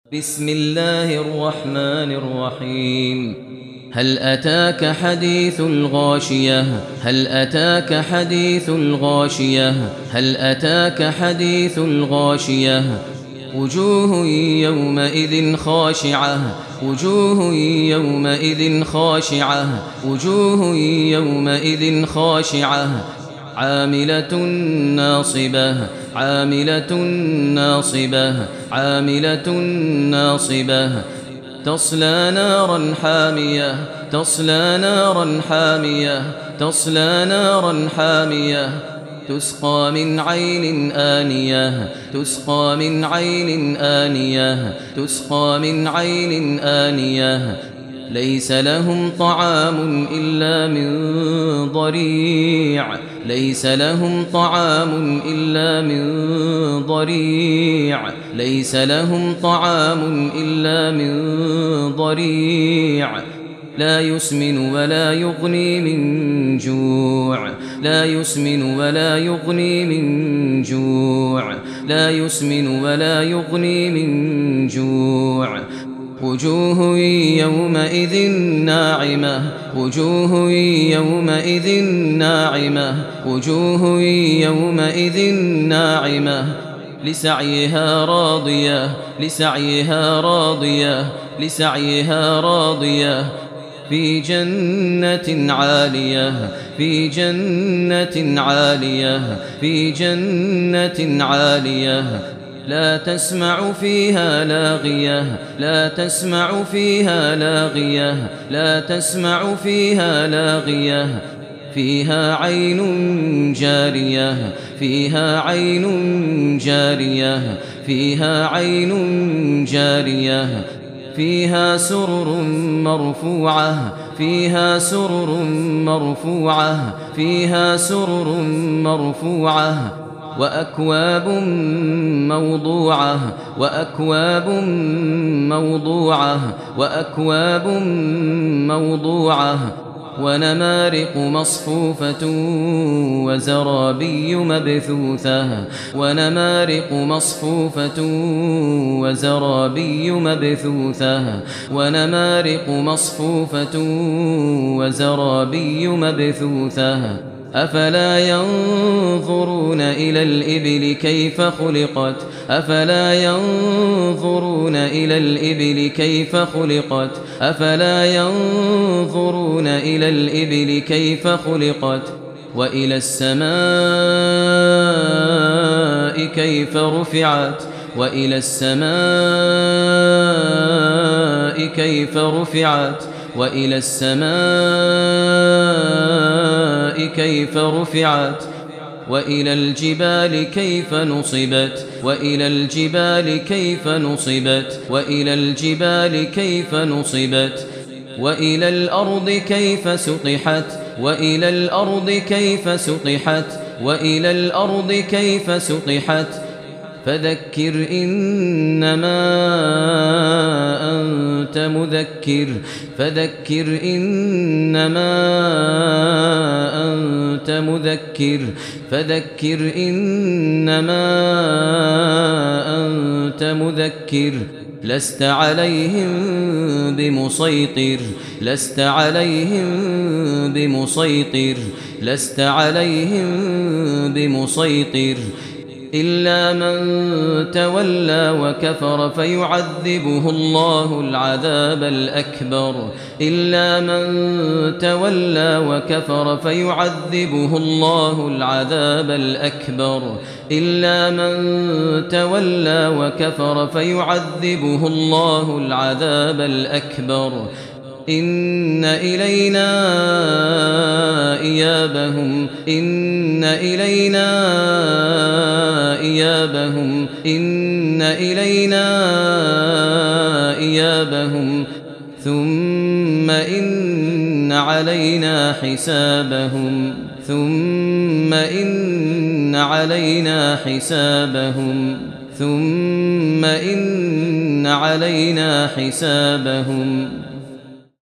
بسم الله الرحمن الرحيم. هل أتاك حديث الغاشية؟ هل أتاك حديث الغاشية؟ هل أتاك حديث الغاشية؟ وجوه يومئذ خاشعة، وجوه يومئذ خاشعة، وجوه يومئذ خاشعة، عاملة ناصبة، عاملة ناصبة، عاملة ناصبة، تصلى نارا حامية، تصلى نارا حامية، تصلى نارا حامية، تسقى من عين آنية، تسقى من عين آنية، تسقى من عين آنية، ليس لهم طعام إلا من ضريع، ليس لهم طعام إلا من ضريع، ليس لهم طعام إلا من ضريع، لا يسمن ولا يغني من جوع، لا يسمن ولا يغني من جوع، لا يسمن ولا يغني من جوع، وجوه يومئذ ناعمة، وجوه يومئذ ناعمة، وجوه يومئذ ناعمة، لسعيها راضية، لسعيها راضية، لسعيها راضية، في جنة عالية، في جنة عالية، في جنة عالية، لا تسمع فيها لاغية، لا تسمع فيها لاغية، لا تسمع فيها لاغية، فيها عين جارية، فيها عين جارية، فيها عين جارية، فيها سرر مرفوعة، فيها سرر مرفوعة، فيها سرر مرفوعة، وأكواب موضوعة، وأكواب موضوعة، وأكواب موضوعة، ونمارق مصفوفة وزرابي مبثوثة، ونمارق مصفوفة وزرابي مبثوثة، ونمارق مصفوفة وزرابي مبثوثة، أفلا ينظرون إلى الإبل كيف خلقت، أفلا ينظرون إلى الإبل كيف خلقت، أفلا ينظرون إلى الإبل كيف خلقت، وإلى السماء كيف رفعت، وإلى السماء كيف رفعت، وإلى السماء كيف رفعت، وإلى الجبال كيف نصبت، وإلى الجبال كيف نصبت، وإلى الجبال كيف نصبت، وإلى الأرض كيف سطحت، وإلى الأرض كيف سطحت، وإلى الأرض كيف سطحت، فذكر إنما أنت مذكر، فذكر إنما أنت مذكر، فذكر إنما أنت مذكر، لست عليهم بمسيطر، لست عليهم بمسيطر، لست عليهم بمسيطر، إلا من تولى وكفر فيعذبه الله العذاب الأكبر، إلا من تولى وكفر فيعذبه الله العذاب الأكبر، إلا من تولى وكفر فيعذبه الله العذاب الأكبر، إن إلينا إيابهم، إن إلينا إيابهم، إن إلينا إيابهم، ثم إن علينا حسابهم، ثم إن علينا حسابهم، ثم إن علينا حسابهم.